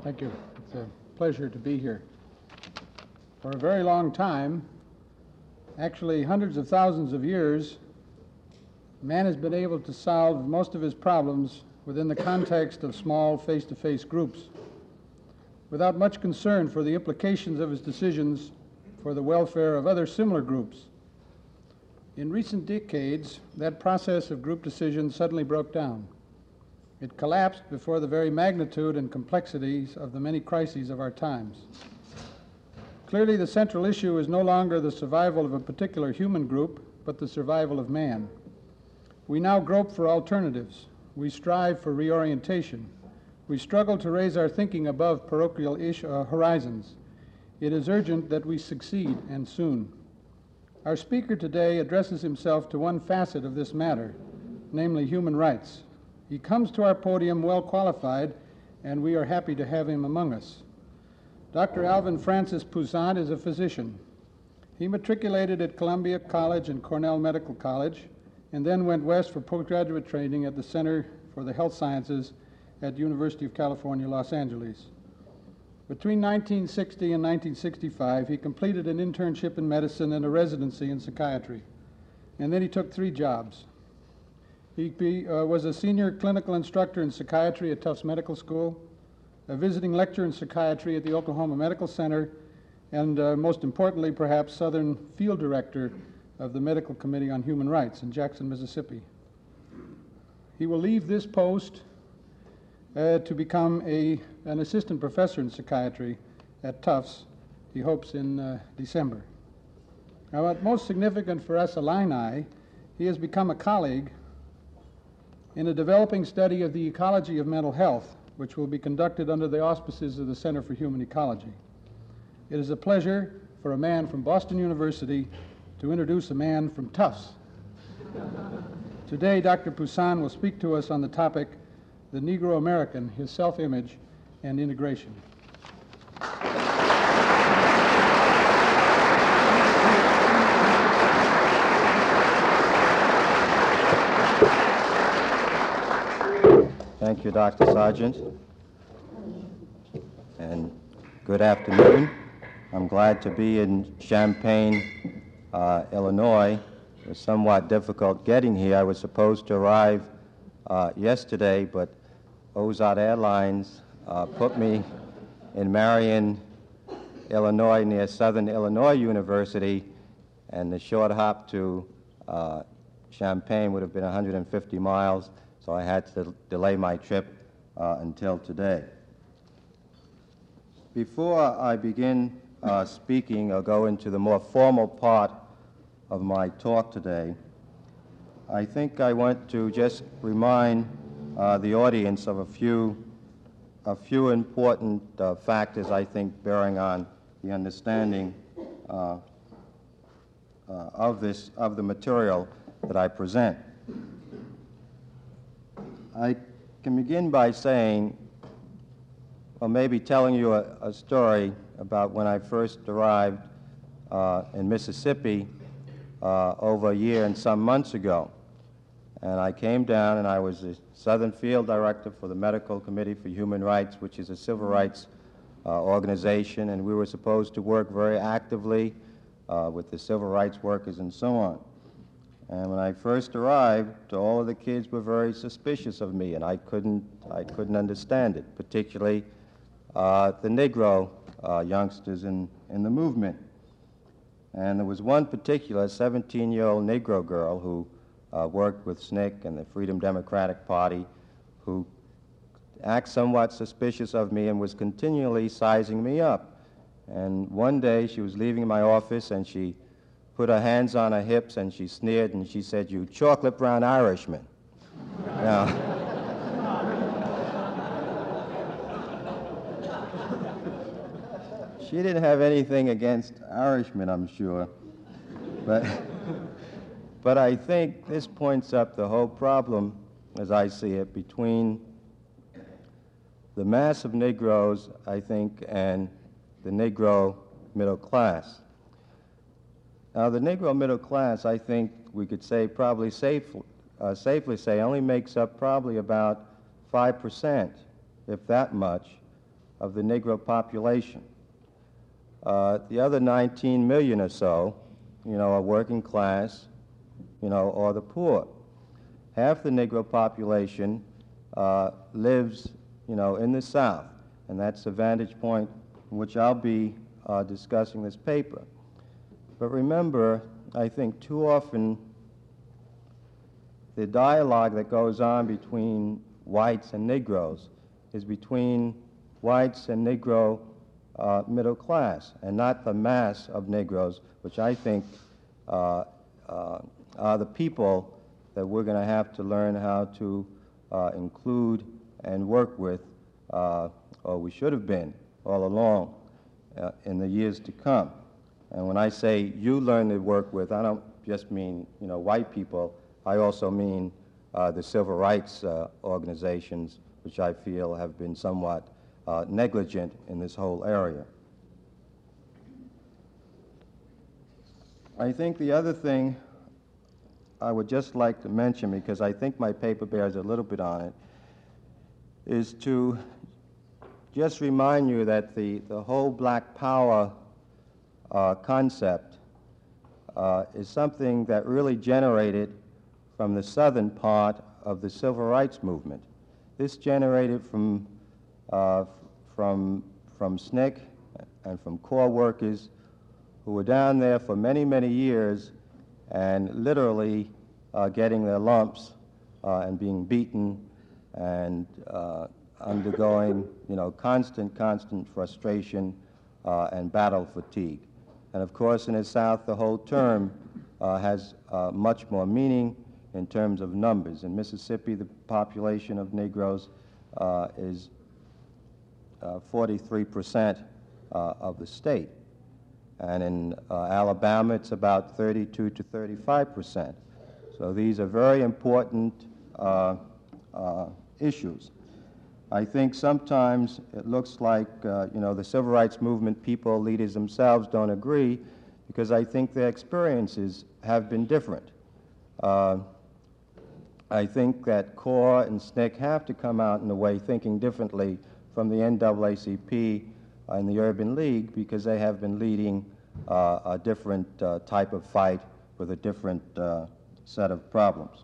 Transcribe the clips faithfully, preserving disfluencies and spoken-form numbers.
Thank you. It's a pleasure to be here. For a very long time, actually hundreds of thousands of years, man has been able to solve most of his problems within the context of small face-to-face groups, without much concern for the implications of his decisions for the welfare of other similar groups. In recent decades, that process of group decisions suddenly broke down. It collapsed before the very magnitude and complexities of the many crises of our times. Clearly, the central issue is no longer the survival of a particular human group, but the survival of man. We now grope for alternatives. We strive for reorientation. We struggle to raise our thinking above parochial ish, uh, horizons. It is urgent that we succeed, and soon. Our speaker today addresses himself to one facet of this matter, namely human rights. He comes to our podium well qualified, and we are happy to have him among us. Doctor Alvin Francis Poussaint is a physician. He matriculated at Columbia College and Cornell Medical College, and then went west for postgraduate training at the Center for the Health Sciences at University of California, Los Angeles. Between nineteen sixty and nineteen sixty-five, he completed an internship in medicine and a residency in psychiatry, and then he took three jobs. He be, uh, was a senior clinical instructor in psychiatry at Tufts Medical School, a visiting lecturer in psychiatry at the Oklahoma Medical Center, and uh, most importantly, perhaps, Southern Field Director of the Medical Committee on Human Rights in Jackson, Mississippi. He will leave this post uh, to become a, an assistant professor in psychiatry at Tufts, he hopes, in uh, December. Now, what most significant for us Illini, he has become a colleague in a developing study of the ecology of mental health, which will be conducted under the auspices of the Center for Human Ecology. It is a pleasure for a man from Boston University to introduce a man from Tufts. Today, Doctor Poussaint will speak to us on the topic, the Negro American, his self-image and integration. Thank you, Doctor Sargent, and good afternoon. I'm glad to be in Champaign, uh, Illinois. It was somewhat difficult getting here. I was supposed to arrive uh, yesterday, but Ozark Airlines uh, put me in Marion, Illinois, near Southern Illinois University, and the short hop to uh, Champaign would have been one hundred fifty miles. So I had to delay my trip uh, until today. Before I begin uh, speaking or go into the more formal part of my talk today, I think I want to just remind uh, the audience of a few, a few important uh, factors, I think, bearing on the understanding uh, uh, of this, of the material that I present. I can begin by saying, or maybe telling you a, a story about when I first arrived uh, in Mississippi uh, over a year and some months ago. And I came down and I was the Southern Field Director for the Medical Committee for Human Rights, which is a civil rights uh, organization, and we were supposed to work very actively uh, with the civil rights workers and so on. And when I first arrived, all of the kids were very suspicious of me, and I couldn't, I couldn't understand it, particularly uh, the Negro uh, youngsters in, in the movement. And there was one particular seventeen-year-old Negro girl who uh, worked with S N C C and the Freedom Democratic Party, who acted somewhat suspicious of me and was continually sizing me up. And one day she was leaving my office, and she put her hands on her hips, and she sneered, and she said, "You chocolate brown Irishman." Now, she didn't have anything against Irishmen, I'm sure, but, but I think this points up the whole problem, as I see it, between the mass of Negroes, I think, and the Negro middle class. Now, the Negro middle class, I think we could say probably safe, uh, safely say only makes up probably about five percent, if that much, of the Negro population. Uh, the other nineteen million or so, you know, are working class, you know, or the poor. Half the Negro population uh, lives, you know, in the South, and that's the vantage point from which I'll be uh, discussing this paper. But remember, I think too often the dialogue that goes on between whites and Negroes is between whites and Negro uh, middle class, and not the mass of Negroes, which I think uh, uh, are the people that we're going to have to learn how to uh, include and work with, uh, or we should have been all along uh, in the years to come. And when I say you learn to work with, I don't just mean, you know, white people. I also mean uh, the civil rights uh, organizations, which I feel have been somewhat uh, negligent in this whole area. I think the other thing I would just like to mention, because I think my paper bears a little bit on it, is to just remind you that the, the whole black power uh, concept uh, is something that really generated from the southern part of the civil rights movement. This generated from, uh, from, from S N C C and from Corps workers who were down there for many, many years and literally uh, getting their lumps uh, and being beaten and uh, undergoing, you know, constant, constant frustration uh, and battle fatigue. And of course, in the South, the whole term uh, has uh, much more meaning in terms of numbers. In Mississippi, the population of Negroes uh, is uh, forty-three percent uh, of the state. And in uh, Alabama, it's about thirty-two to thirty-five percent. So these are very important uh, uh, issues. I think sometimes it looks like, uh, you know, the civil rights movement people, leaders themselves don't agree, because I think their experiences have been different. Uh, I think that Corps and S N C C have to come out in a way thinking differently from the N double A C P and the Urban League, because they have been leading uh, a different uh, type of fight with a different uh, set of problems.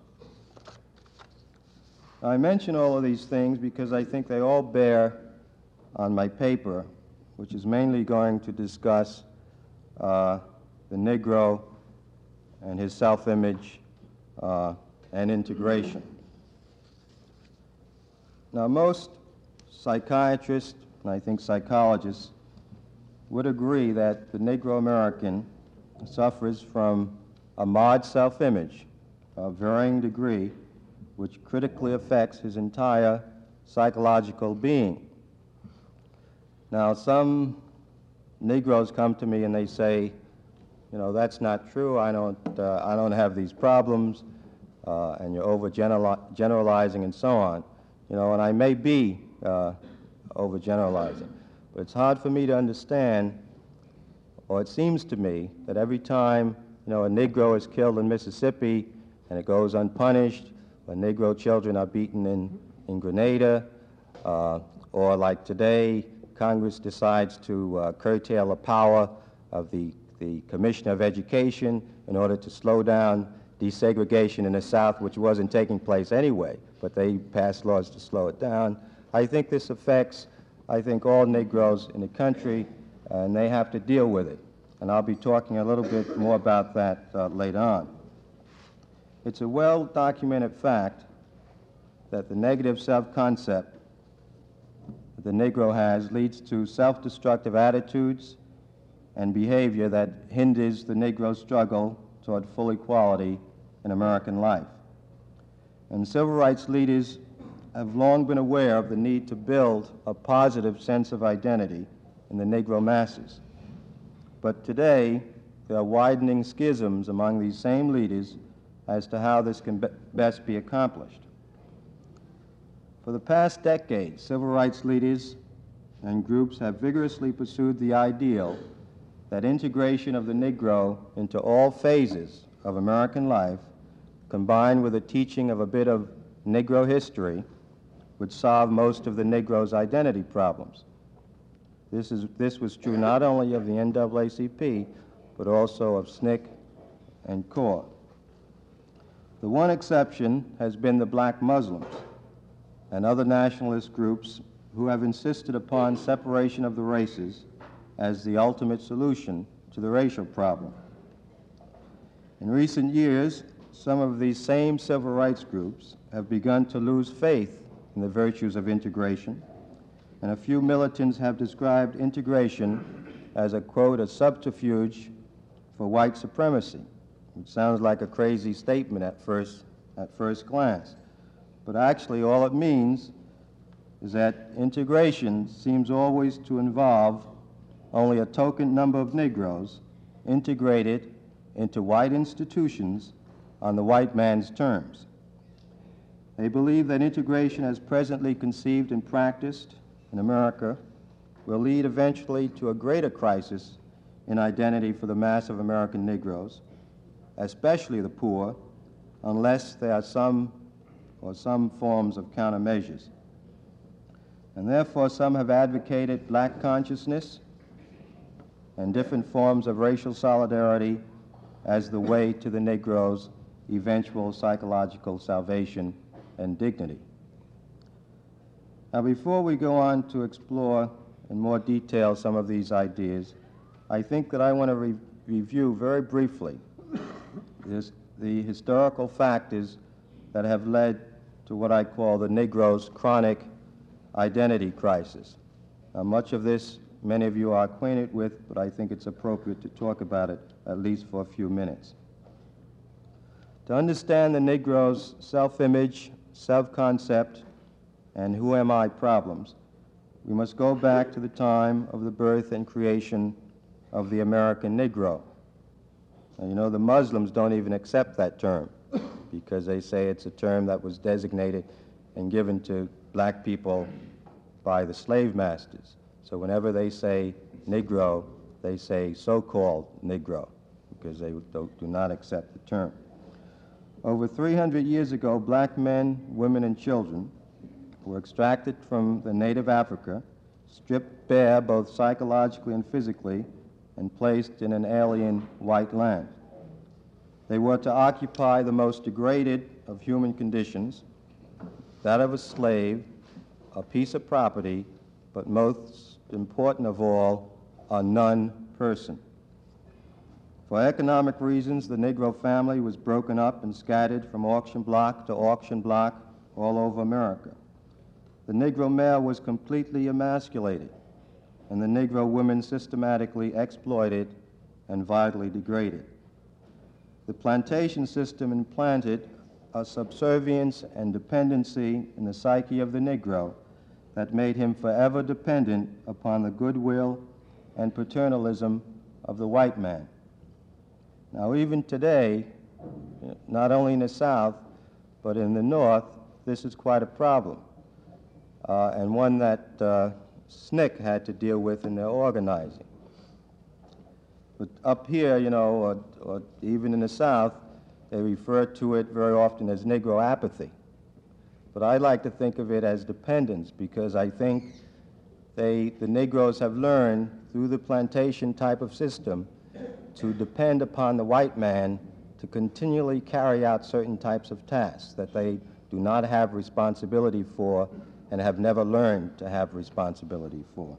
I mention all of these things because I think they all bear on my paper, which is mainly going to discuss uh, the Negro and his self-image uh, and integration. Now, most psychiatrists, and I think psychologists, would agree that the Negro American suffers from a marred self-image of varying degree, which critically affects his entire psychological being. Now, some Negroes come to me and they say, you know, that's not true, I don't, uh, I don't have these problems, uh, and you're overgeneralizing and so on. You know, and I may be uh, overgeneralizing, but it's hard for me to understand, or it seems to me, that every time, you know, a Negro is killed in Mississippi and it goes unpunished, or Negro children are beaten in, in Grenada, uh, or like today, Congress decides to uh, curtail the power of the, the Commissioner of Education in order to slow down desegregation in the South, which wasn't taking place anyway, but they passed laws to slow it down. I think this affects, I think, all Negroes in the country, and they have to deal with it. And I'll be talking a little bit more about that uh, later on. It's a well-documented fact that the negative self-concept that the Negro has leads to self-destructive attitudes and behavior that hinders the Negro struggle toward full equality in American life. And civil rights leaders have long been aware of the need to build a positive sense of identity in the Negro masses. But today, there are widening schisms among these same leaders as to how this can be best be accomplished. For the past decade, civil rights leaders and groups have vigorously pursued the ideal that integration of the Negro into all phases of American life, combined with a teaching of a bit of Negro history, would solve most of the Negro's identity problems. This, is, this was true not only of the N double A C P, but also of S N C C and C O R. The one exception has been the black Muslims and other nationalist groups who have insisted upon separation of the races as the ultimate solution to the racial problem. In recent years, some of these same civil rights groups have begun to lose faith in the virtues of integration, and a few militants have described integration as a, quote, a subterfuge for white supremacy. It sounds like a crazy statement at first, at first glance, but actually all it means is that integration seems always to involve only a token number of Negroes integrated into white institutions on the white man's terms. They believe that integration as presently conceived and practiced in America will lead eventually to a greater crisis in identity for the mass of American Negroes, especially the poor, unless there are some or some forms of countermeasures. And therefore, some have advocated black consciousness and different forms of racial solidarity as the way to the Negro's eventual psychological salvation and dignity. Now, before we go on to explore in more detail some of these ideas, I think that I want to re review very briefly this, the historical factors that have led to what I call the Negro's chronic identity crisis. Now, much of this many of you are acquainted with, but I think it's appropriate to talk about it at least for a few minutes. To understand the Negro's self-image, self-concept, and who am I problems, we must go back to the time of the birth and creation of the American Negro. Now, you know, the Muslims don't even accept that term because they say it's a term that was designated and given to black people by the slave masters. So whenever they say Negro, they say so-called Negro because they do, do not accept the term. Over three hundred years ago, black men, women, and children were extracted from the native Africa, stripped bare both psychologically and physically, and placed in an alien white land. They were to occupy the most degraded of human conditions, that of a slave, a piece of property, but most important of all, a non-person. For economic reasons, the Negro family was broken up and scattered from auction block to auction block all over America. The Negro male was completely emasculated, and the Negro women systematically exploited and vitally degraded. The plantation system implanted a subservience and dependency in the psyche of the Negro that made him forever dependent upon the goodwill and paternalism of the white man. Now, even today, not only in the South, but in the North, this is quite a problem, uh, and one that uh, S N C C had to deal with in their organizing. But up here, you know, or, or even in the South, they refer to it very often as Negro apathy. But I like to think of it as dependence, because I think they, the Negroes have learned through the plantation type of system to depend upon the white man to continually carry out certain types of tasks that they do not have responsibility for and have never learned to have responsibility for.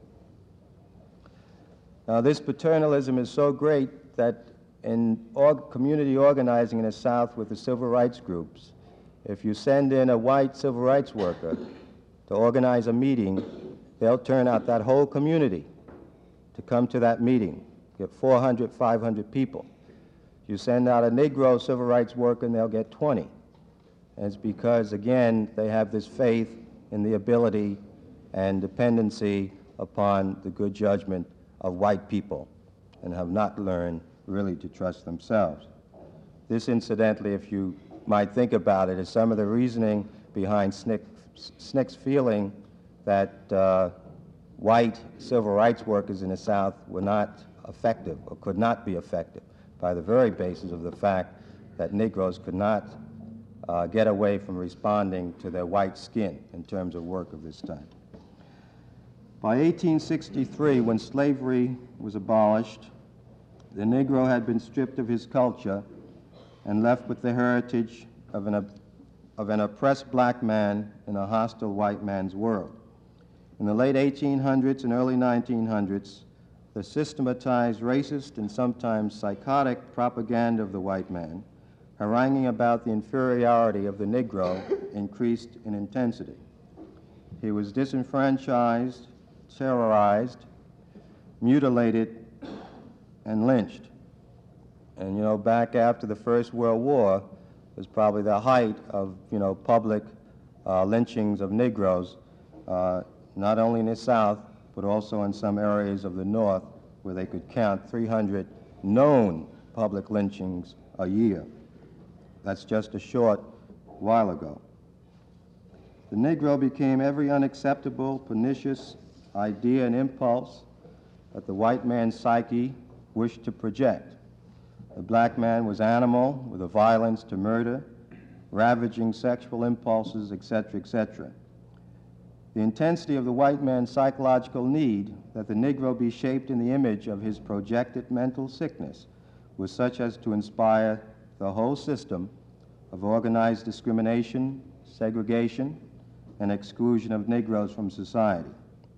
Now, this paternalism is so great that in org community organizing in the South with the civil rights groups, if you send in a white civil rights worker to organize a meeting, they'll turn out that whole community to come to that meeting. Get four hundred, five hundred people. You send out a Negro civil rights worker and they'll get twenty. And it's because, again, they have this faith in the ability and dependency upon the good judgment of white people and have not learned really to trust themselves. This, incidentally, if you might think about it, is some of the reasoning behind S N C C's feeling that uh, white civil rights workers in the South were not effective or could not be effective by the very basis of the fact that Negroes could not uh, get away from responding to their white skin in terms of work of this time. By eighteen sixty-three, when slavery was abolished, the Negro had been stripped of his culture and left with the heritage of an, of an oppressed black man in a hostile white man's world. In the late eighteen hundreds and early nineteen hundreds, the systematized racist and sometimes psychotic propaganda of the white man, haranguing about the inferiority of the Negro, increased in intensity. He was disenfranchised, terrorized, mutilated, and lynched. And, you know, back after the First World War was probably the height of, you know, public uh, lynchings of Negroes, uh, not only in the South, but also in some areas of the North, where they could count three hundred known public lynchings a year. That's just a short while ago. The Negro became every unacceptable, pernicious idea and impulse that the white man's psyche wished to project. The black man was animal with a violence to murder, ravaging sexual impulses, et cetera, et cetera. The intensity of the white man's psychological need that the Negro be shaped in the image of his projected mental sickness was such as to inspire the whole system of organized discrimination, segregation, and exclusion of Negroes from society.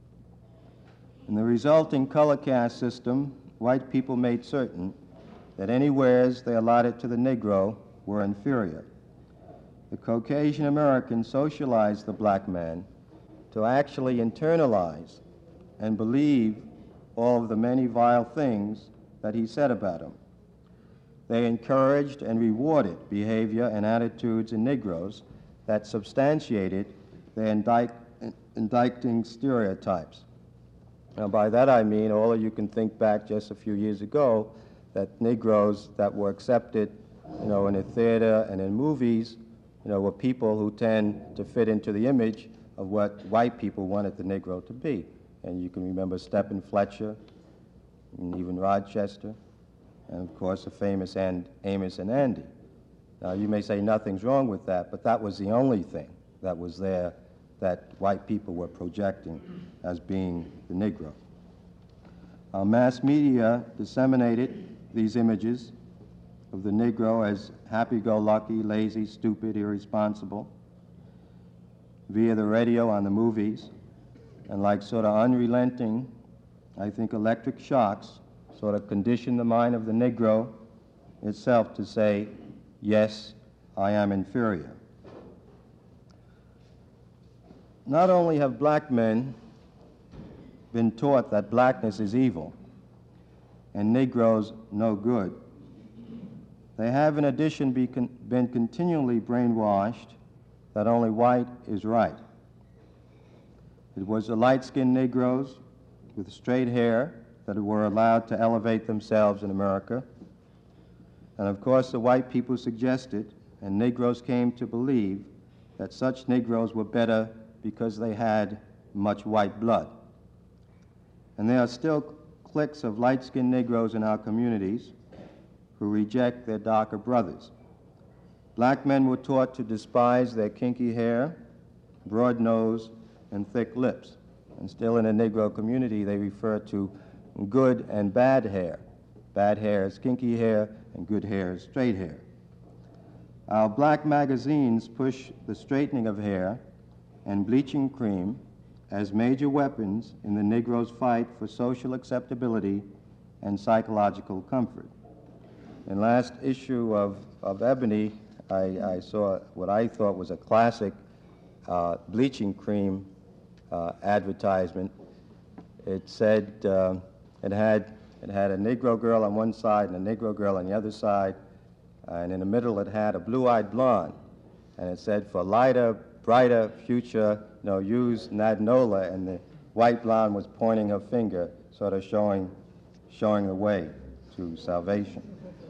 In the resulting color caste system, white people made certain that any wares they allotted to the Negro were inferior. The Caucasian American socialized the black man to actually internalize and believe all of the many vile things that he said about him. They encouraged and rewarded behavior and attitudes in Negroes that substantiated their indict, indicting stereotypes. Now, by that I mean all of you can think back just a few years ago that Negroes that were accepted, you know, in the theater and in movies, you know, were people who tend to fit into the image of what white people wanted the Negro to be. And you can remember Stephen Fletcher, and even Rochester, and of course the famous and Amos and Andy. Now you may say nothing's wrong with that, but that was the only thing that was there that white people were projecting as being the Negro. Our mass media disseminated these images of the Negro as happy-go-lucky, lazy, stupid, irresponsible, via the radio on the movies, and like sort of unrelenting, I think, electric shocks sort of conditioned the mind of the Negro itself to say, yes, I am inferior. Not only have black men been taught that blackness is evil and Negroes no good, they have in addition be con- been continually brainwashed that only white is right. It was the light-skinned Negroes with straight hair that were allowed to elevate themselves in America. And of course, the white people suggested, and Negroes came to believe, that such Negroes were better because they had much white blood. And there are still cliques of light-skinned Negroes in our communities who reject their darker brothers. Black men were taught to despise their kinky hair, broad nose, and thick lips. And still in the Negro community, they refer to good and bad hair. Bad hair is kinky hair, and good hair is straight hair. Our black magazines push the straightening of hair and bleaching cream as major weapons in the Negro's fight for social acceptability and psychological comfort. In last issue of, of Ebony, I, I saw what I thought was a classic uh, bleaching cream uh, advertisement. It said uh, it had it had a Negro girl on one side and a Negro girl on the other side, uh, and in the middle it had a blue-eyed blonde, and it said, "For lighter, brighter future, no, use Nadnola," and the white blonde was pointing her finger, sort of showing showing the way to salvation.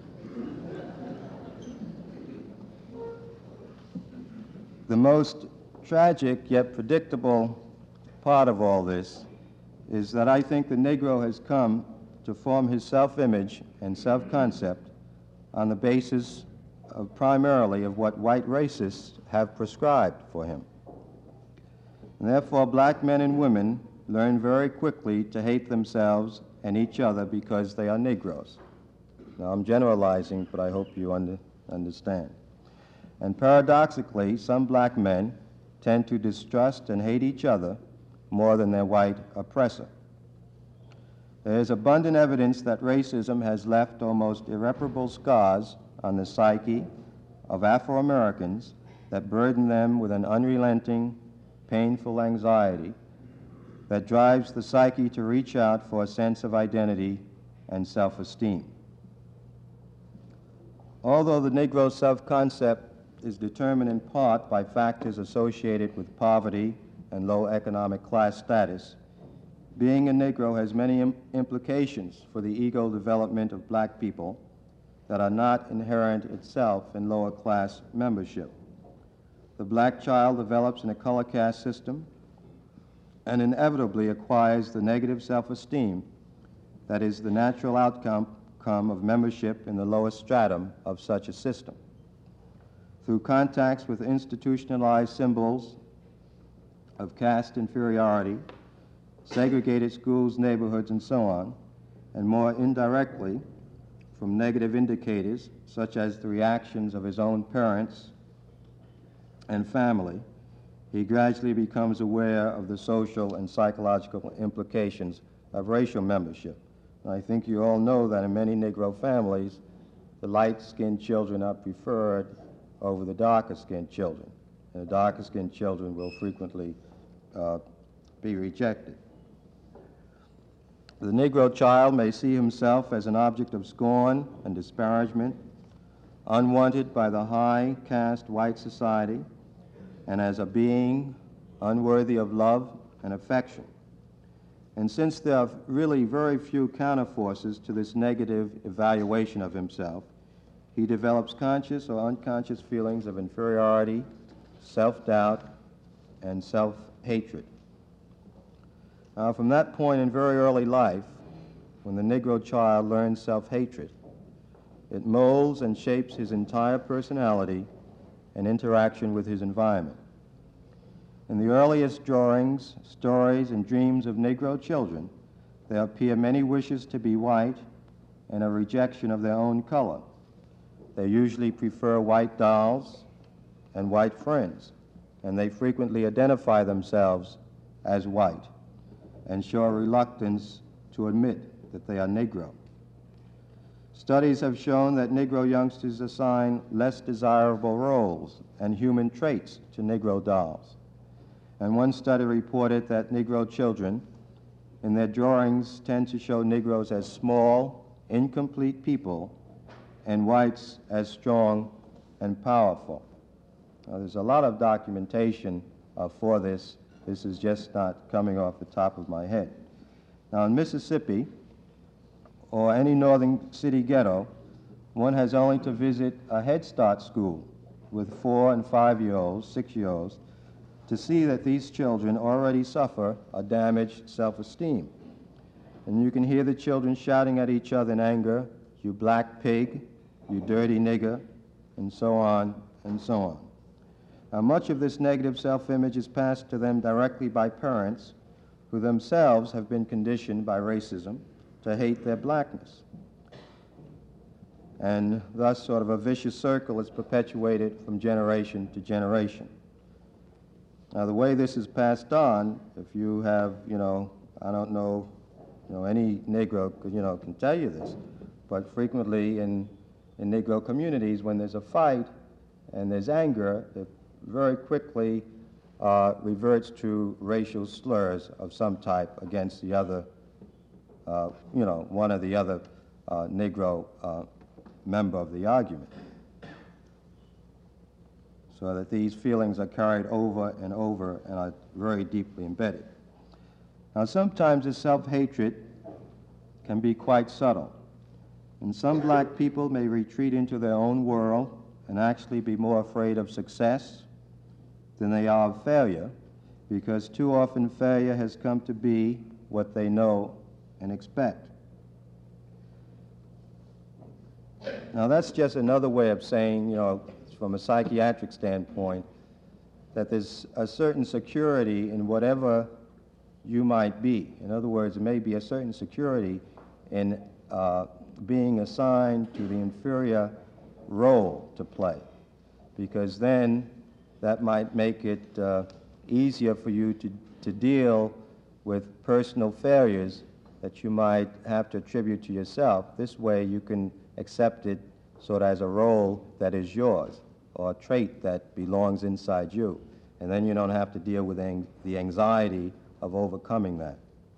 The most tragic yet predictable part of all this is that I think the Negro has come to form his self-image and self-concept on the basis of primarily of what white racists have prescribed for him. And therefore, black men and women learn very quickly to hate themselves and each other because they are Negroes. Now, I'm generalizing, but I hope you under, understand. And paradoxically, some black men tend to distrust and hate each other more than their white oppressor. There is abundant evidence that racism has left almost irreparable scars on the psyche of Afro-Americans that burden them with an unrelenting, painful anxiety that drives the psyche to reach out for a sense of identity and self-esteem. Although the Negro self-concept is determined in part by factors associated with poverty and low economic class status, being a Negro has many im- implications for the ego development of black people that are not inherent itself in lower class membership. The black child develops in a color caste system and inevitably acquires the negative self-esteem that is the natural outcome of membership in the lowest stratum of such a system. Through contacts with institutionalized symbols of caste inferiority, segregated schools, neighborhoods, and so on, and more indirectly from negative indicators such as the reactions of his own parents and family, he gradually becomes aware of the social and psychological implications of racial membership. And I think you all know that in many Negro families, the light-skinned children are preferred over the darker-skinned children, and the darker-skinned children will frequently uh, be rejected. The Negro child may see himself as an object of scorn and disparagement, unwanted by the high caste white society, and as a being unworthy of love and affection. And since there are really very few counterforces to this negative evaluation of himself, he develops conscious or unconscious feelings of inferiority, self-doubt, and self-hatred. Now, from that point in very early life, when the Negro child learns self-hatred, it molds and shapes his entire personality and interaction with his environment. In the earliest drawings, stories, and dreams of Negro children, there appear many wishes to be white and a rejection of their own color. They usually prefer white dolls and white friends, and they frequently identify themselves as white and show a reluctance to admit that they are Negro. Studies have shown that Negro youngsters assign less desirable roles and human traits to Negro dolls. And one study reported that Negro children in their drawings tend to show Negroes as small, incomplete people and whites as strong and powerful. Now, there's a lot of documentation uh, for this. This is just not coming off the top of my head. Now, in Mississippi, or any northern city ghetto, one has only to visit a Head Start school with four and five-year-olds, six-year-olds, to see that these children already suffer a damaged self-esteem. And you can hear the children shouting at each other in anger, "You black pig," "You dirty nigger," and so on and so on. Now, much of this negative self-image is passed to them directly by parents who themselves have been conditioned by racism to hate their blackness. And thus sort of a vicious circle is perpetuated from generation to generation. Now, the way this is passed on, if you have, you know, I don't know, you know, any Negro, you know, can tell you this, but frequently in, in Negro communities, when there's a fight and there's anger, it very quickly uh, reverts to racial slurs of some type against the other, uh, you know, one or the other uh, Negro uh, member of the argument, so that these feelings are carried over and over and are very deeply embedded. Now, sometimes this self-hatred can be quite subtle, and some black people may retreat into their own world and actually be more afraid of success than they are of failure, because too often failure has come to be what they know and expect. Now, that's just another way of saying, you know, from a psychiatric standpoint, that there's a certain security in whatever you might be. In other words, there may be a certain security in uh, being assigned to the inferior role to play, because then that might make it uh, easier for you to, to deal with personal failures that you might have to attribute to yourself. This way you can accept it sort of as a role that is yours, or a trait that belongs inside you. And then you don't have to deal with ang- the anxiety of overcoming that.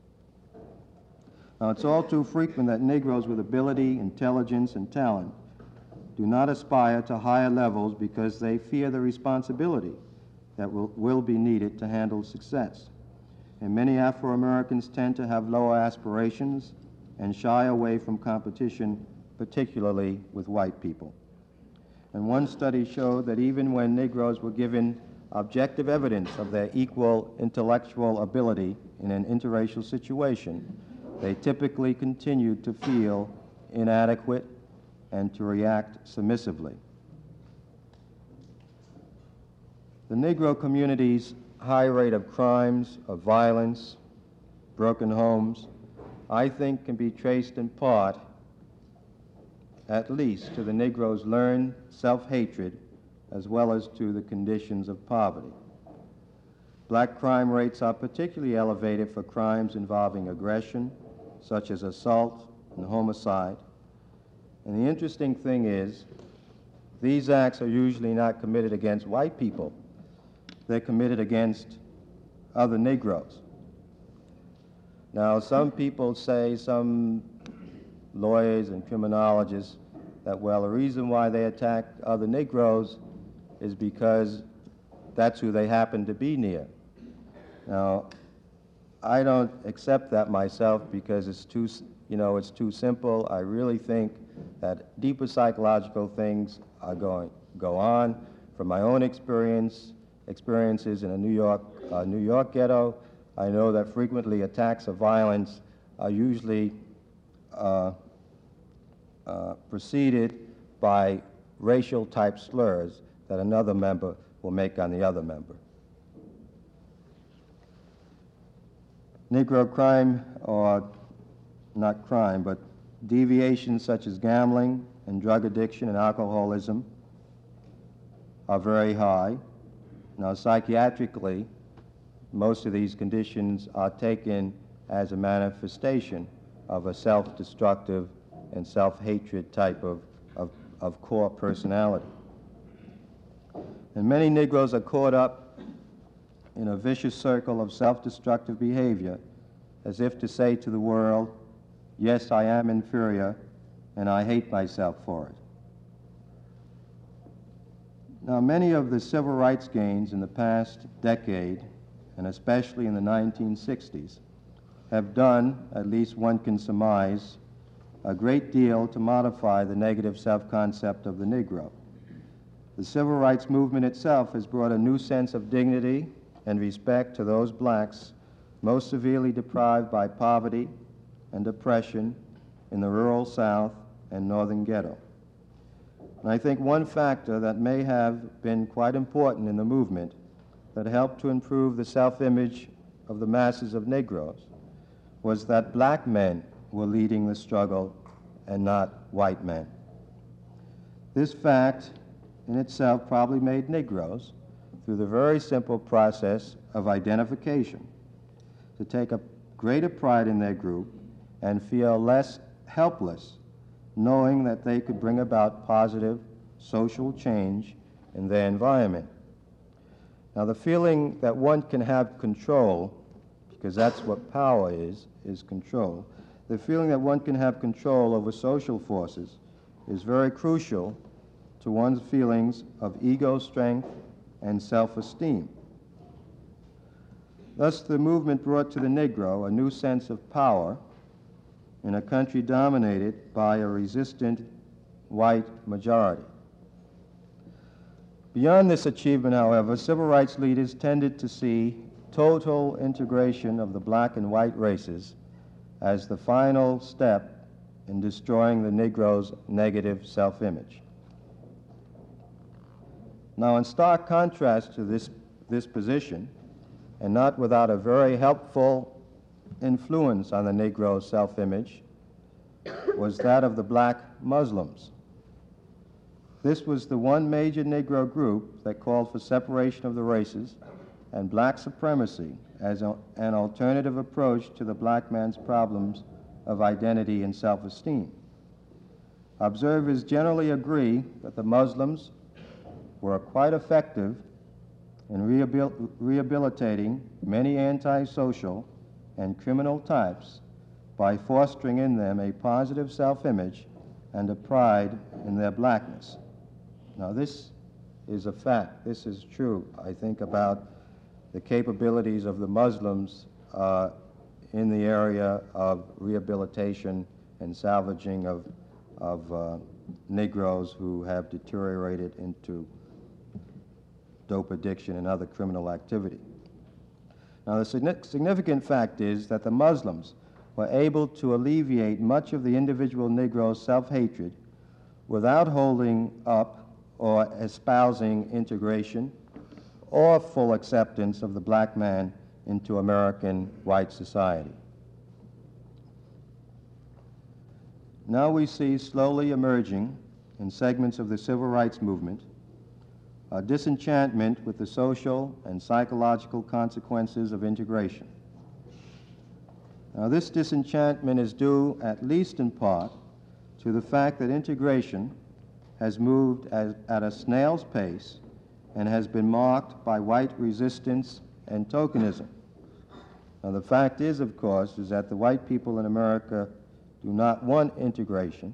Now, it's all too frequent that Negroes with ability, intelligence, and talent do not aspire to higher levels because they fear the responsibility that will, will be needed to handle success. And many Afro-Americans tend to have lower aspirations and shy away from competition, particularly with white people. And one study showed that even when Negroes were given objective evidence of their equal intellectual ability in an interracial situation, they typically continued to feel inadequate and to react submissively. The Negro community's high rate of crimes, of violence, broken homes, I think can be traced in part, at least, to the Negro's learned self-hatred as well as to the conditions of poverty. Black crime rates are particularly elevated for crimes involving aggression, such as assault and homicide. And the interesting thing is, these acts are usually not committed against white people. They're committed against other Negroes. Now, some people say, some lawyers and criminologists, that, well, the reason why they attack other Negroes is because that's who they happen to be near. Now, I don't accept that myself because it's too, you know, it's too simple. I really think that deeper psychological things are going go on. From my own experience, experiences in a New York, uh, New York ghetto, I know that frequently attacks of violence are usually uh, uh, preceded by racial type slurs that another member will make on the other member. Negro crime, or not crime, but deviations such as gambling and drug addiction and alcoholism are very high. Now, psychiatrically, most of these conditions are taken as a manifestation of a self-destructive and self-hatred type of, of, of core personality. And many Negroes are caught up in a vicious circle of self-destructive behavior, as if to say to the world, yes, I am inferior, and I hate myself for it. Now, many of the civil rights gains in the past decade, and especially in the nineteen sixties, have done, at least one can surmise, a great deal to modify the negative self-concept of the Negro. The civil rights movement itself has brought a new sense of dignity and respect to those blacks most severely deprived by poverty and oppression in the rural South and northern ghetto. And I think one factor that may have been quite important in the movement that helped to improve the self-image of the masses of Negroes was that black men were leading the struggle and not white men. This fact in itself probably made Negroes, through the very simple process of identification, to take a greater pride in their group and feel less helpless, knowing that they could bring about positive social change in their environment. Now, the feeling that one can have control, because that's what power is, is control, the feeling that one can have control over social forces is very crucial to one's feelings of ego strength and self-esteem. Thus, the movement brought to the Negro a new sense of power in a country dominated by a resistant white majority. Beyond this achievement, however, civil rights leaders tended to see total integration of the black and white races as the final step in destroying the Negro's negative self-image. Now, in stark contrast to this, this position, and not without a very helpful influence on the Negro's self-image was that of the black Muslims. This was the one major Negro group that called for separation of the races and black supremacy as a, an alternative approach to the black man's problems of identity and self-esteem. Observers generally agree that the Muslims were quite effective in rehabil rehabilitating many antisocial and criminal types by fostering in them a positive self-image and a pride in their blackness. Now this is a fact. This is true, I think, about the capabilities of the Muslims uh, in the area of rehabilitation and salvaging of, of uh, Negroes who have deteriorated into dope addiction and other criminal activity. Now, the significant fact is that the Muslims were able to alleviate much of the individual Negro's self-hatred without holding up or espousing integration or full acceptance of the black man into American white society. Now we see slowly emerging in segments of the civil rights movement a disenchantment with the social and psychological consequences of integration. Now, this disenchantment is due, at least in part, to the fact that integration has moved as, at a snail's pace and has been marked by white resistance and tokenism. Now, the fact is, of course, is that the white people in America do not want integration,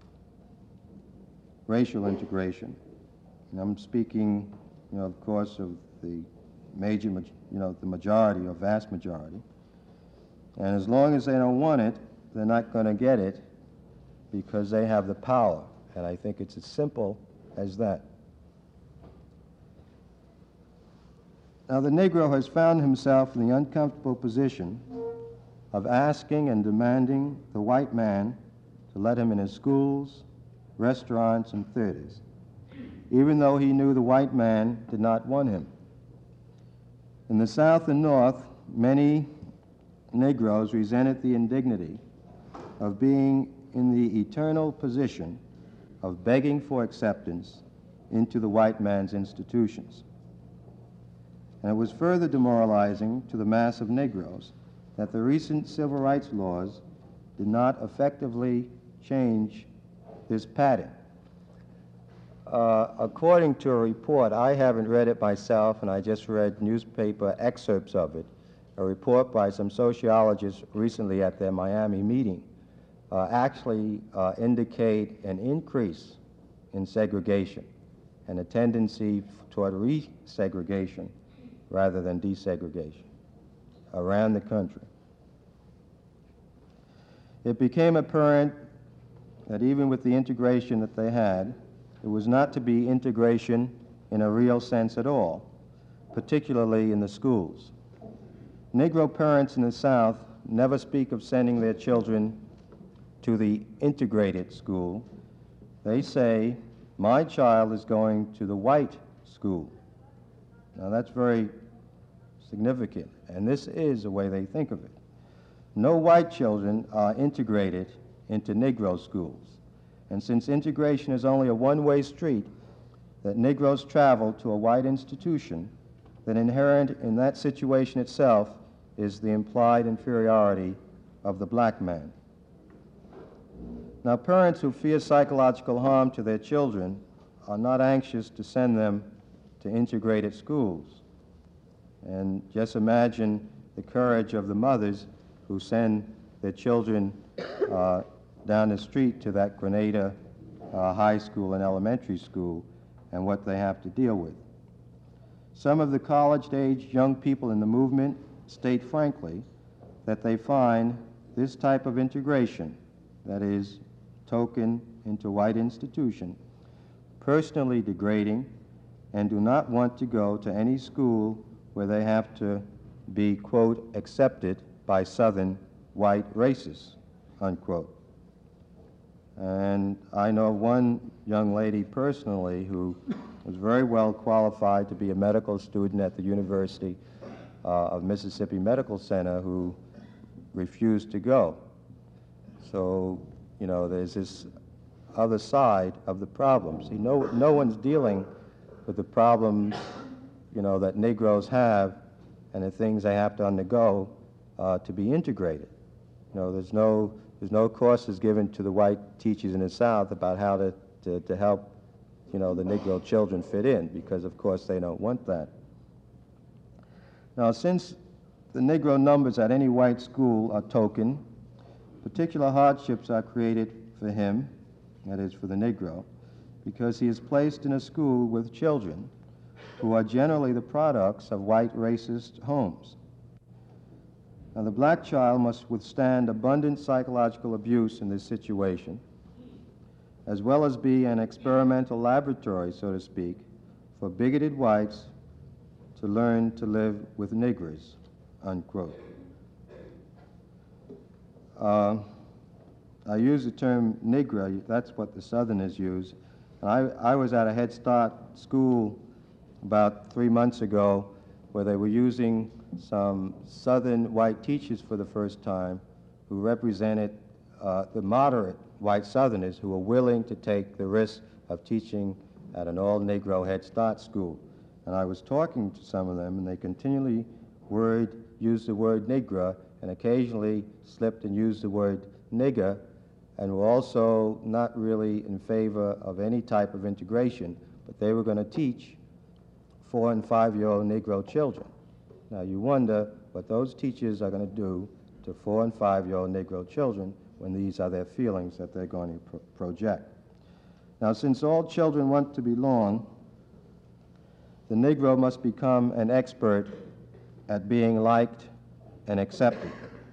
racial integration. And I'm speaking, you know, of course, of the major, you know, the majority or vast majority. And as long as they don't want it, they're not going to get it because they have the power. And I think it's as simple as that. Now, the Negro has found himself in the uncomfortable position of asking and demanding the white man to let him in his schools, restaurants, and theaters, even though he knew the white man did not want him. In the South and North, many Negroes resented the indignity of being in the eternal position of begging for acceptance into the white man's institutions. And it was further demoralizing to the mass of Negroes that the recent civil rights laws did not effectively change this pattern. Uh, according to a report, I haven't read it myself, and I just read newspaper excerpts of it, a report by some sociologists recently at their Miami meeting, uh, actually uh, indicate an increase in segregation and a tendency toward resegregation rather than desegregation around the country. It became apparent that even with the integration that they had, it was not to be integration in a real sense at all, particularly in the schools. Negro parents in the South never speak of sending their children to the integrated school. They say, my child is going to the white school. Now that's very significant, and this is the way they think of it. No white children are integrated into Negro schools. And since integration is only a one-way street, that Negroes travel to a white institution, then inherent in that situation itself is the implied inferiority of the black man. Now, parents who fear psychological harm to their children are not anxious to send them to integrated schools. And just imagine the courage of the mothers who send their children uh, down the street to that Grenada uh, high school and elementary school and what they have to deal with. Some of the college-age young people in the movement state frankly that they find this type of integration, that is, token into white institution, personally degrading and do not want to go to any school where they have to be, quote, accepted by Southern white racists, unquote. And I know one young lady personally who was very well qualified to be a medical student at the University uh, of Mississippi Medical Center, who refused to go. So, you know, there's this other side of the problem. See, no, no one's dealing with the problems, you know, that Negroes have and the things they have to undergo uh, to be integrated. You know, there's no, there's no courses given to the white teachers in the South about how to, to, to help, you know, the Negro children fit in, because of course they don't want that. Now, since the Negro numbers at any white school are token, particular hardships are created for him, that is, for the Negro, because he is placed in a school with children who are generally the products of white racist homes. Now, the black child must withstand abundant psychological abuse in this situation, as well as be an experimental laboratory, so to speak, for bigoted whites to learn to live with niggers, unquote. Uh, I use the term Negro, that's what the Southerners use. And I, I was at a Head Start school about three months ago where they were using some Southern white teachers for the first time who represented uh, the moderate white Southerners who were willing to take the risk of teaching at an all-Negro Head Start school. And I was talking to some of them, and they continually word, used the word Negro, and occasionally slipped and used the word nigger, and were also not really in favor of any type of integration, but they were going to teach four and five-year-old Negro children. Now you wonder what those teachers are going to do to four and five-year-old Negro children when these are their feelings that they're going to pro project. Now, since all children want to belong, the Negro must become an expert at being liked and accepted.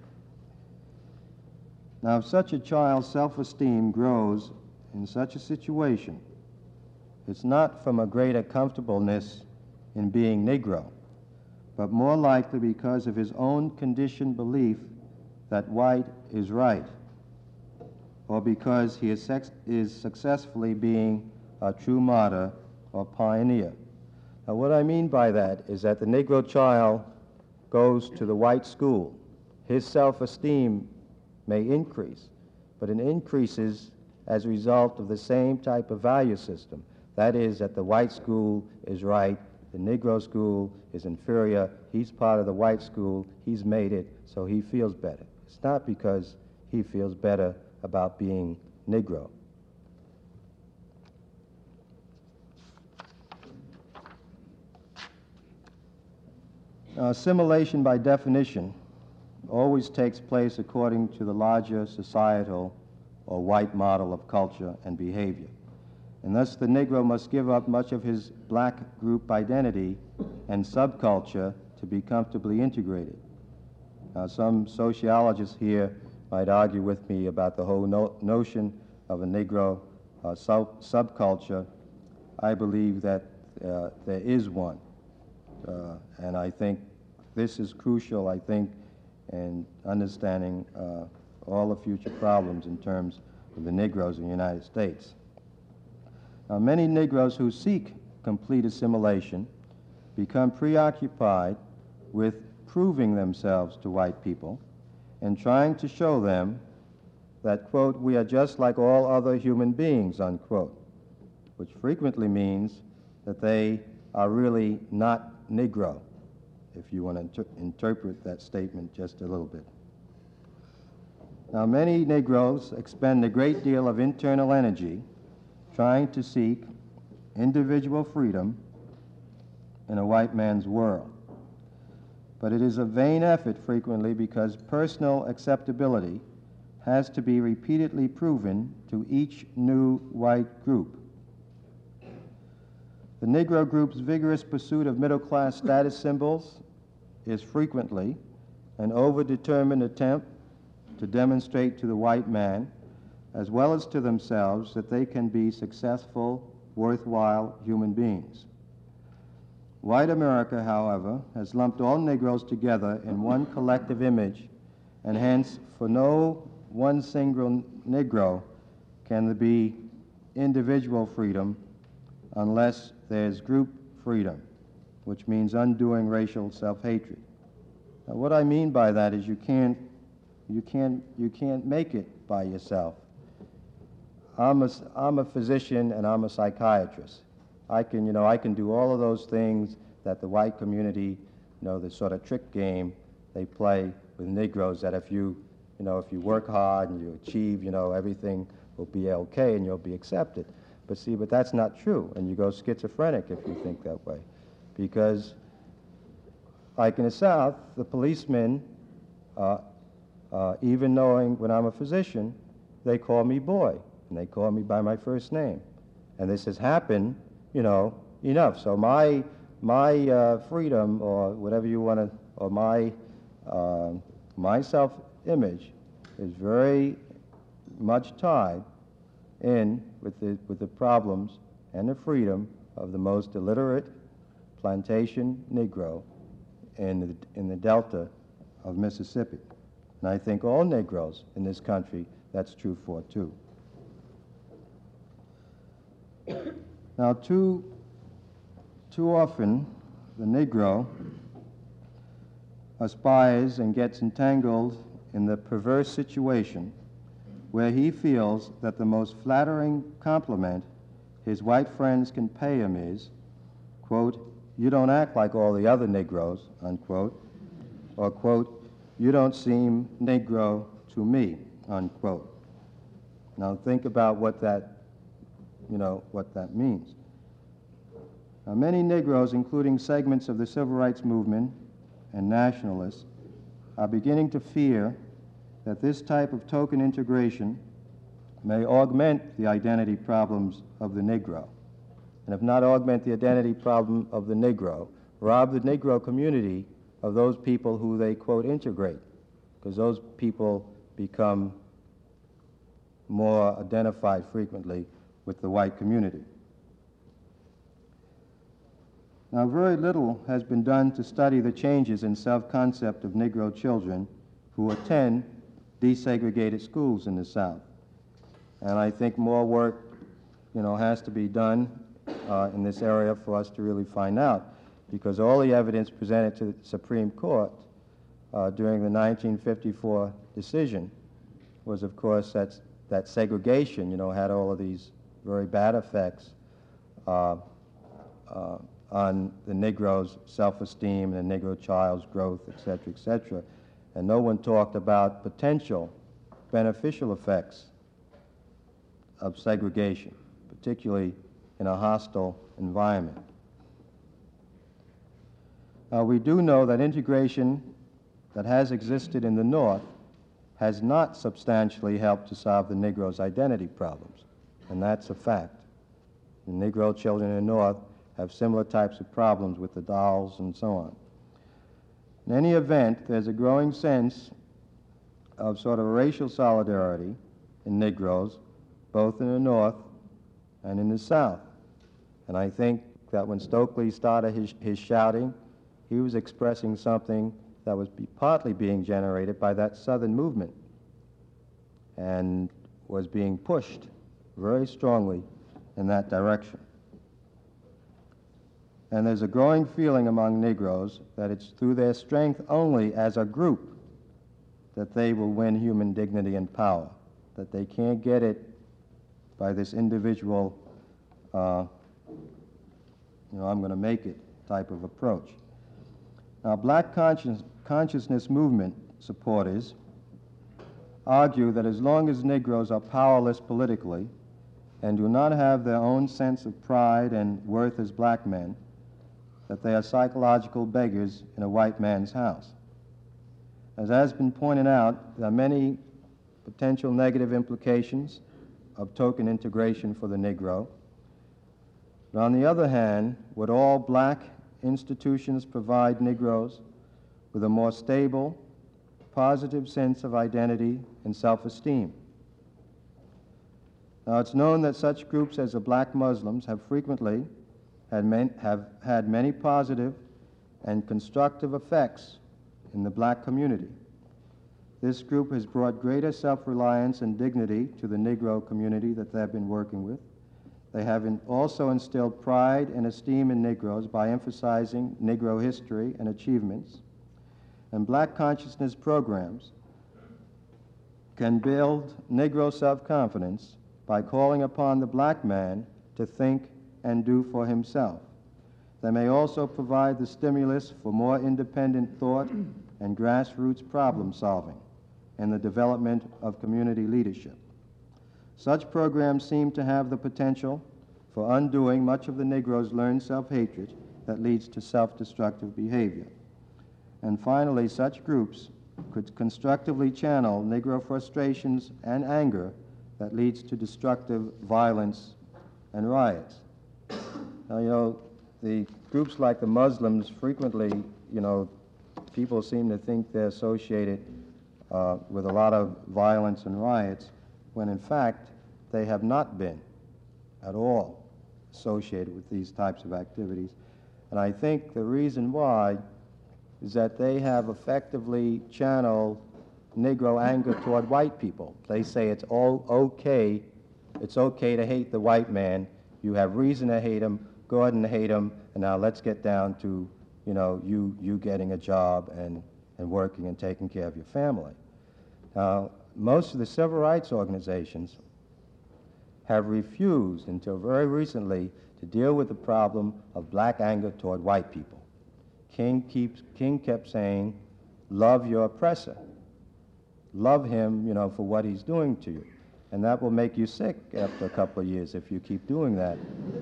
Now, if such a child's self-esteem grows in such a situation, it's not from a greater comfortableness in being Negro, but more likely because of his own conditioned belief that white is right, or because he is, sex is successfully being a true martyr or pioneer. Now, what I mean by that is that the Negro child goes to the white school. His self-esteem may increase, but it increases as a result of the same type of value system. That is, that the white school is right, the Negro school is inferior, he's part of the white school, he's made it, so he feels better. It's not because he feels better about being Negro. Now, assimilation, by definition, always takes place according to the larger societal or white model of culture and behavior. And thus the Negro must give up much of his black group identity and subculture to be comfortably integrated. Now, some sociologists here might argue with me about the whole no notion of a Negro uh, sub subculture. I believe that uh, there is one. Uh, and I think this is crucial, I think, in understanding uh, all the future problems in terms of the Negroes in the United States. Now, many Negroes who seek complete assimilation become preoccupied with proving themselves to white people and trying to show them that, quote, we are just like all other human beings, unquote, which frequently means that they are really not Negro, if you want to inter interpret that statement just a little bit. Now, many Negroes expend a great deal of internal energy trying to seek individual freedom in a white man's world. But it is a vain effort frequently because personal acceptability has to be repeatedly proven to each new white group. The Negro group's vigorous pursuit of middle-class status symbols is frequently an overdetermined attempt to demonstrate to the white man, as well as to themselves, that they can be successful, worthwhile human beings. White America, however, has lumped all Negroes together in one collective image, and hence, for no one single Negro can there be individual freedom unless there's group freedom, which means undoing racial self-hatred. Now, what I mean by that is you can't You can't, you can't make it by yourself. I'm a, I'm a physician and I'm a psychiatrist. I can, you know, I can do all of those things that the white community, you know, the sort of trick game they play with Negroes, that if you, you know, if you work hard and you achieve, you know, everything will be okay and you'll be accepted. But see, but that's not true, and you go schizophrenic if you think that way. Because, like in the South, the policemen, uh, uh, even knowing when I'm a physician, they call me boy, and they call me by my first name. And this has happened, you know, enough. So my, my uh, freedom, or whatever you want to, or my, uh, my self-image is very much tied in with the, with the problems and the freedom of the most illiterate plantation Negro in the, in the Delta of Mississippi. And I think all Negroes in this country, that's true for too. Now, too, too often, the Negro aspires and gets entangled in the perverse situation where he feels that the most flattering compliment his white friends can pay him is, quote, "You don't act like all the other Negroes," unquote, or, quote, "You don't seem Negro to me," unquote. Now think about what that, you know, what that means. Now, many Negroes, including segments of the civil rights movement and nationalists, are beginning to fear that this type of token integration may augment the identity problems of the Negro. And if not augment the identity problem of the Negro, rob the Negro community of those people who they, quote, integrate, because those people become more identified frequently with the white community. Now, very little has been done to study the changes in self-concept of Negro children who attend desegregated schools in the South. And I think more work, you know, has to be done uh, in this area for us to really find out, because all the evidence presented to the Supreme Court uh, during the nineteen fifty-four decision was, of course, that, that segregation, you know, had all of these very bad effects uh, uh, on the Negro's self-esteem and the Negro child's growth, et cetera, et cetera. And no one talked about potential beneficial effects of segregation, particularly in a hostile environment. Now, we do know that integration that has existed in the North has not substantially helped to solve the Negro's identity problems, and that's a fact. The Negro children in the North have similar types of problems with the dolls and so on. In any event, there's a growing sense of sort of racial solidarity in Negroes, both in the North and in the South. And I think that when Stokely started his, his shouting, he was expressing something that was be, partly being generated by that Southern movement and was being pushed very strongly in that direction. And there's a growing feeling among Negroes that it's through their strength only as a group that they will win human dignity and power, that they can't get it by this individual, uh, you know, I'm going to make it type of approach. Now, black conscious, consciousness movement supporters argue that as long as Negroes are powerless politically and do not have their own sense of pride and worth as black men, that they are psychological beggars in a white man's house. As has been pointed out, there are many potential negative implications of token integration for the Negro. But on the other hand, would all black institutions provide Negroes with a more stable, positive sense of identity and self-esteem? Now, it's known that such groups as the black Muslims have frequently had man, have had many positive and constructive effects in the black community. This group has brought greater self-reliance and dignity to the Negro community that they've been working with. They have in also instilled pride and esteem in Negroes by emphasizing Negro history and achievements. And black consciousness programs can build Negro self-confidence by calling upon the black man to think and do for himself. They may also provide the stimulus for more independent thought and grassroots problem solving and the development of community leadership. Such programs seem to have the potential for undoing much of the Negro's learned self-hatred that leads to self-destructive behavior. And finally, such groups could constructively channel Negro frustrations and anger that leads to destructive violence and riots. Now, you know, the groups like the Muslims frequently, you know, people seem to think they're associated uh, with a lot of violence and riots, when in fact they have not been at all associated with these types of activities. And I think the reason why is that they have effectively channeled Negro anger toward white people. They say it's all okay, it's okay to hate the white man, you have reason to hate him, go ahead and hate him, and now let's get down to, you know, you, you getting a job and, and working and taking care of your family. Now, most of the civil rights organizations have refused until very recently to deal with the problem of black anger toward white people. King, keeps, King kept saying, love your oppressor. Love him, you know, for what he's doing to you. And that will make you sick after a couple of years if you keep doing that.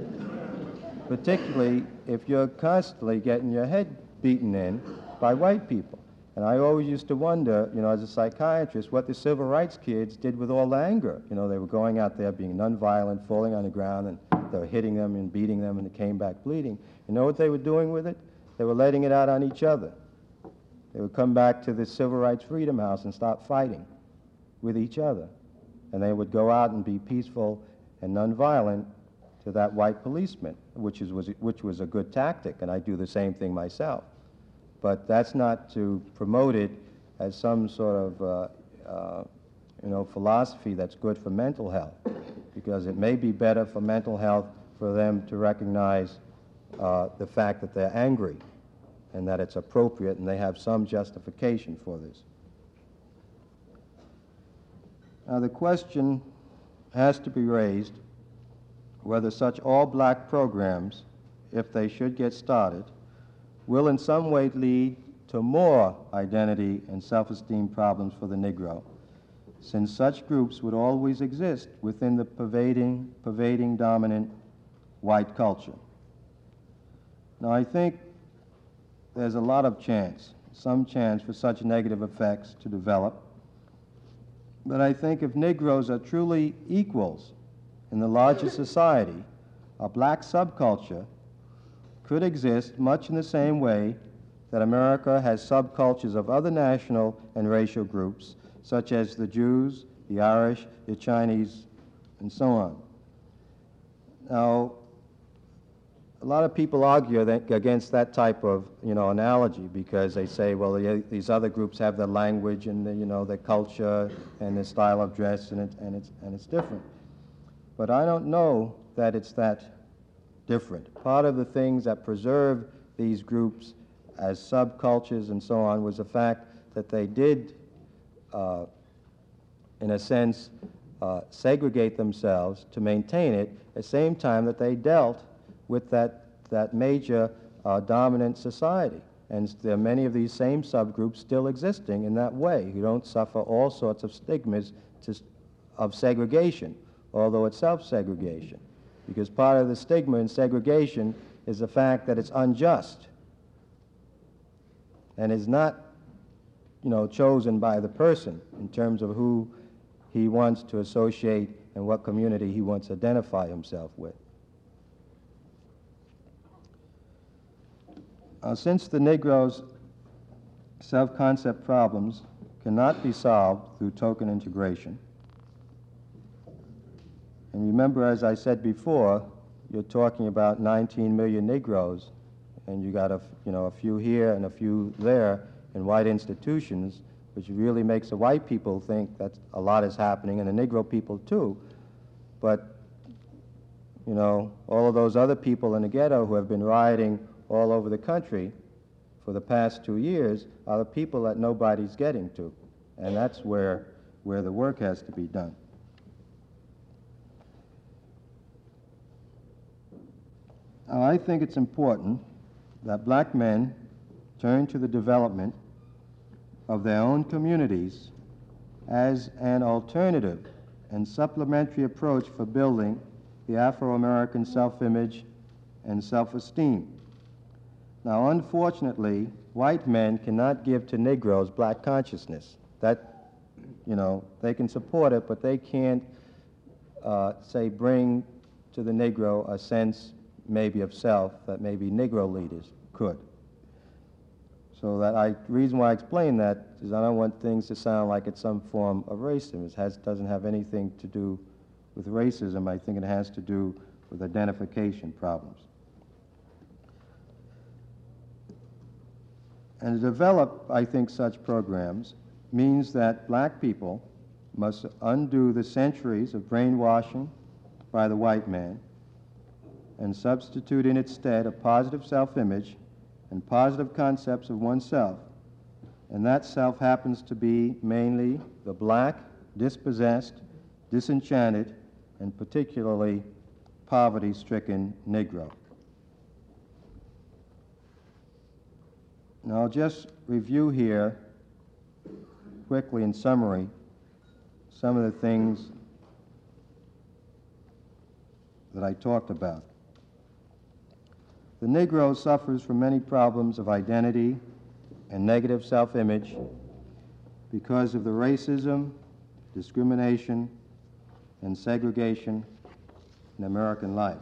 Particularly if you're constantly getting your head beaten in by white people. And I always used to wonder, you know, as a psychiatrist, what the civil rights kids did with all the anger. You know, they were going out there being nonviolent, falling on the ground, and they were hitting them and beating them, and they came back bleeding. You know what they were doing with it? They were letting it out on each other. They would come back to the Civil Rights Freedom House and start fighting with each other. And they would go out and be peaceful and nonviolent to that white policeman, which, is, was, which was a good tactic, and I do the same thing myself. But that's not to promote it as some sort of, uh, uh, you know, philosophy that's good for mental health, because it may be better for mental health for them to recognize uh, the fact that they're angry and that it's appropriate and they have some justification for this. Now, the question has to be raised whether such all-black programs, if they should get started, will in some way lead to more identity and self-esteem problems for the Negro, since such groups would always exist within the pervading, pervading dominant white culture. Now, I think there's a lot of chance, some chance for such negative effects to develop, but I think if Negroes are truly equals in the larger society, a black subculture could exist much in the same way that America has subcultures of other national and racial groups, such as the Jews, the Irish, the Chinese, and so on. Now, a lot of people argue that, against that type of, you know, analogy, because they say, well, the, these other groups have their language and the, you know, their culture and their style of dress, and, it, and, it's, and it's different. But I don't know that it's that different. Part of the things that preserve these groups as subcultures and so on was the fact that they did, uh, in a sense, uh, segregate themselves to maintain it, at the same time that they dealt with that, that major uh, dominant society. And there are many of these same subgroups still existing in that way, who don't suffer all sorts of stigmas to, of segregation, although it's self-segregation. Because part of the stigma in segregation is the fact that it's unjust and is not, you know, chosen by the person in terms of who he wants to associate and what community he wants to identify himself with. Uh, since the Negro's self-concept problems cannot be solved through token integration, and remember, as I said before, you're talking about nineteen million Negroes, and you got a, you know, a few here and a few there in white institutions, which really makes the white people think that a lot is happening, and the Negro people too. But, you know, all of those other people in the ghetto who have been rioting all over the country for the past two years are the people that nobody's getting to. And that's where where the work has to be done. Now, I think it's important that black men turn to the development of their own communities as an alternative and supplementary approach for building the Afro-American self-image and self-esteem. Now, unfortunately, white men cannot give to Negroes black consciousness. That, you know, they can support it, but they can't, uh, say, bring to the Negro a sense maybe of self that maybe Negro leaders could. So that I, the reason why I explain that is I don't want things to sound like it's some form of racism. It has, doesn't have anything to do with racism. I think it has to do with identification problems. And to develop, I think, such programs means that black people must undo the centuries of brainwashing by the white man and substitute in its stead a positive self-image and positive concepts of oneself. And that self happens to be mainly the black, dispossessed, disenchanted, and particularly poverty-stricken Negro. Now, I'll just review here quickly in summary some of the things that I talked about. The Negro suffers from many problems of identity and negative self-image because of the racism, discrimination, and segregation in American life.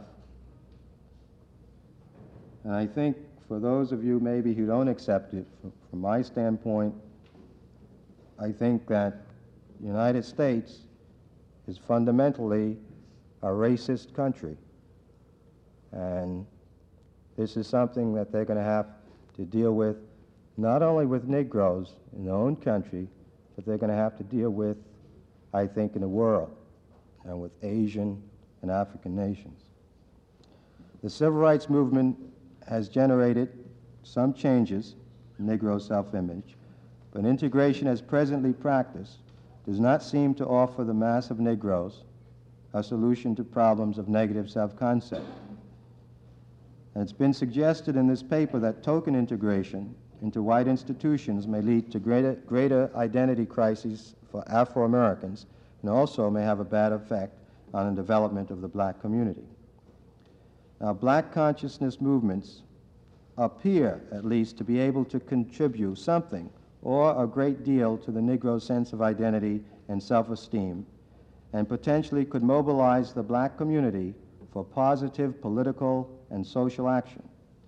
And I think for those of you maybe who don't accept it, from my standpoint, I think that the United States is fundamentally a racist country. And this is something that they're going to have to deal with, not only with Negroes in their own country, but they're going to have to deal with, I think, in the world, and with Asian and African nations. The Civil Rights Movement has generated some changes in Negro self-image, but integration as presently practiced does not seem to offer the mass of Negroes a solution to problems of negative self-concept. And it's been suggested in this paper that token integration into white institutions may lead to greater, greater identity crises for Afro-Americans and also may have a bad effect on the development of the black community. Now, black consciousness movements appear, at least, to be able to contribute something or a great deal to the Negro sense of identity and self-esteem, and potentially could mobilize the black community for positive political and social action.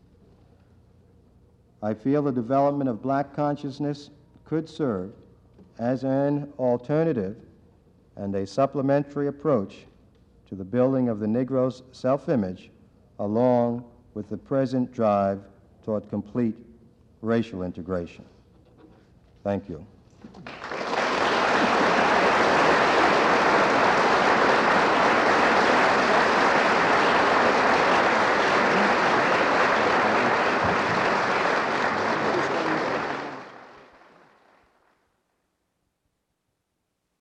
I feel the development of black consciousness could serve as an alternative and a supplementary approach to the building of the Negro's self-image, along with the present drive toward complete racial integration. Thank you.